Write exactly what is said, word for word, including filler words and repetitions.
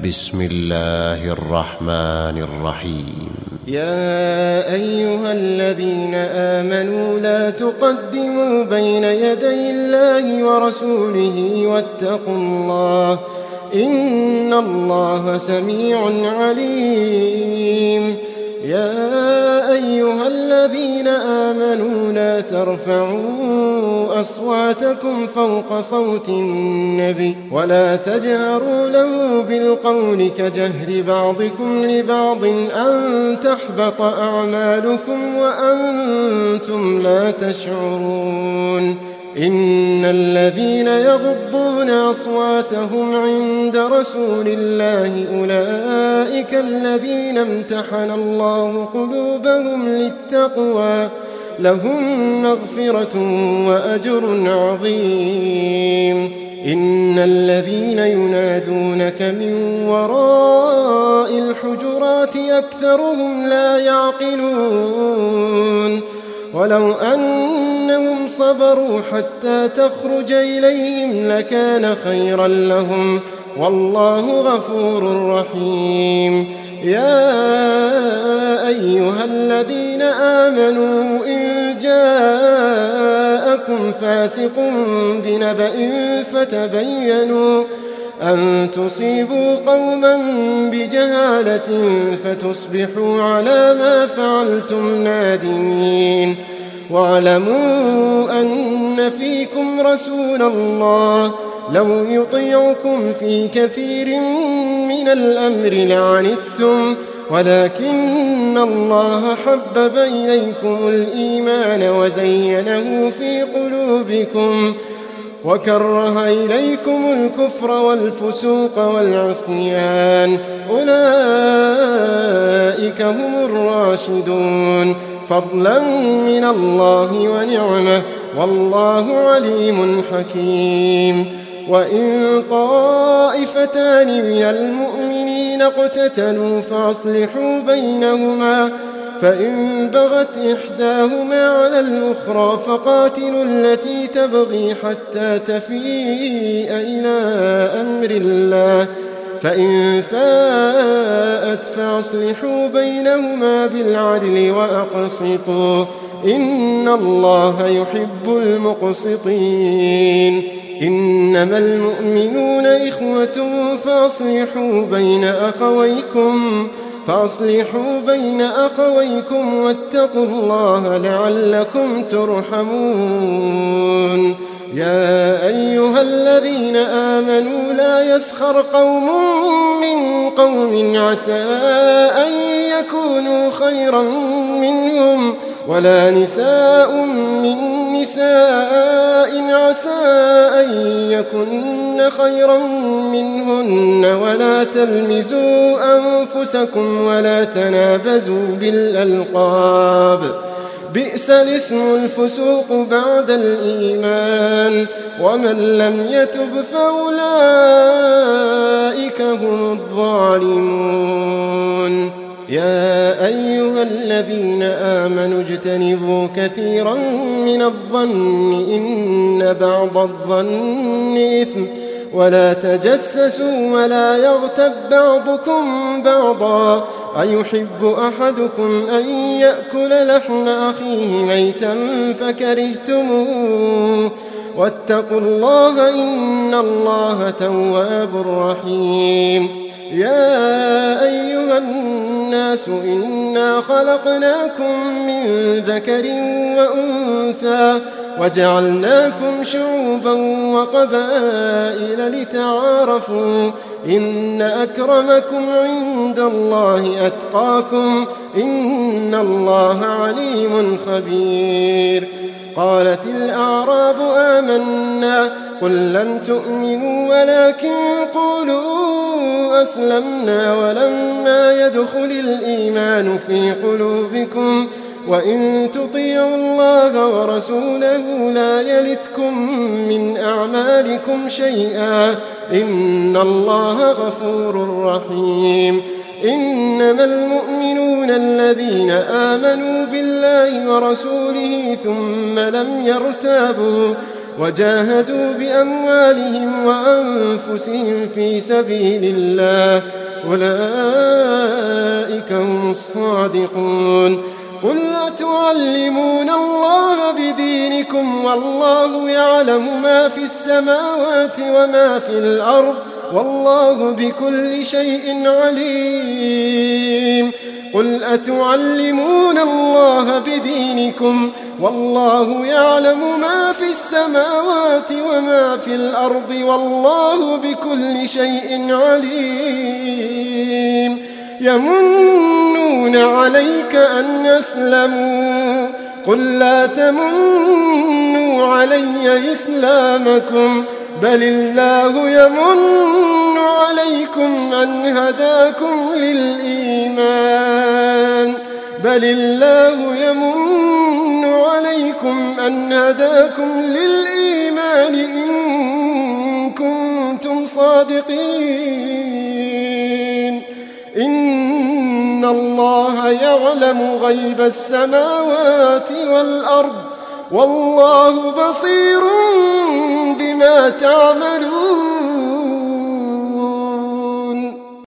بسم الله الرحمن الرحيم. يا أيها الذين آمنوا لا تقدموا بين يدي الله ورسوله واتقوا الله إن الله سميع عليم. يا أيها الذين آمنوا لا ترفعوا أصواتكم فوق صوت النبي ولا تجهروا له بالقول كجهر بعضكم لبعض أن تحبط أعمالكم وأنتم لا تشعرون. إن الذين يغضون أصواتهم عند رسول الله أولئك الذين امتحن الله قلوبهم للتقوى لهم مغفرة وأجر عظيم. إن الذين ينادونك من وراء الحجرات أكثرهم لا يعقلون. ولو أنهم صبروا حتى تخرج إليهم لكان خيرا لهم والله غفور رحيم. يا أيها الذين آمنوا إن جاءكم فاسق بنبأ فتبينوا أن تصيبوا قوما بجهالة فتصبحوا على ما فعلتم نادمين. واعلموا أن فيكم رسول الله لو يطيعكم في كثير من الأمر لعنتم ولكن الله حبب إليكم الإيمان وزينه في قلوبكم وكره إليكم الكفر والفسوق والعصيان أولئك هم الراشدون فضلا من الله ونعمه والله عليم حكيم. وإن طائفتان من المؤمنين اقتتلوا فأصلحوا بينهما فإن بغت إحداهما على الأخرى فقاتلوا التي تبغي حتى تفيء إلى أمر الله فإن فاءت فأصلحوا بينهما بالعدل وأقسطوا إن الله يحب المقسطين. إنما المؤمنون إخوة فأصلحوا بين أخويكم فأصلحوا بين أخويكم واتقوا الله لعلكم ترحمون. يا أيها الذين آمنوا لا يسخر قوم من قوم عسى أن يكونوا خيرا منهم ولا نساء من نساء عسى أن يكن خيرا منهن ولا تلمزوا أنفسكم ولا تنابزوا بالألقاب بئس الاسم الفسوق بعد الإيمان ومن لم يتب فأولئك هم الظالمون. يا أيها الذين آمنوا اجتنبوا كثيرا من الظن إن بعض الظن إثم ولا تجسسوا ولا يغتب بعضكم بعضا أيحب أحدكم أن يأكل لحم أخيه ميتا فكرهتموه واتقوا الله إن الله تواب رحيم. يا أيها الناس إنا خلقناكم من ذكر وأنثى وجعلناكم شعوبا وقبائل لتعارفوا إن أكرمكم عند الله أتقاكم إن الله عليم خبير. قالت الأعراب آمنا قل لم تؤمنوا ولكن قولوا أسلمنا ولما يدخل الإيمان في قلوبكم وإن تطيعوا الله ورسوله لا يلتكم من أعمالكم شيئا إن الله غفور رحيم. إنما المؤمنون الذين آمنوا بالله ورسوله ثم لم يرتابوا وجاهدوا بأموالهم وأنفسهم في سبيل الله أولئك هم الصادقون. قل أتعلمون الله بدينكم والله يعلم ما في السماوات وما في الأرض والله بكل شيء عليم. قل أتعلمون الله بدينكم والله يعلم ما في السماوات وما في الأرض والله بكل شيء عليم. يمنون عليك أن أسلموا قل لا تمنوا علي إسلامكم بل الله يمن عليكم أن هداكم للإيمان بل الله يمن عليكم أن هداكم للإيمان إن كنتم صادقين. إن الله يعلم غيب السماوات والأرض والله بصير بما تعملون.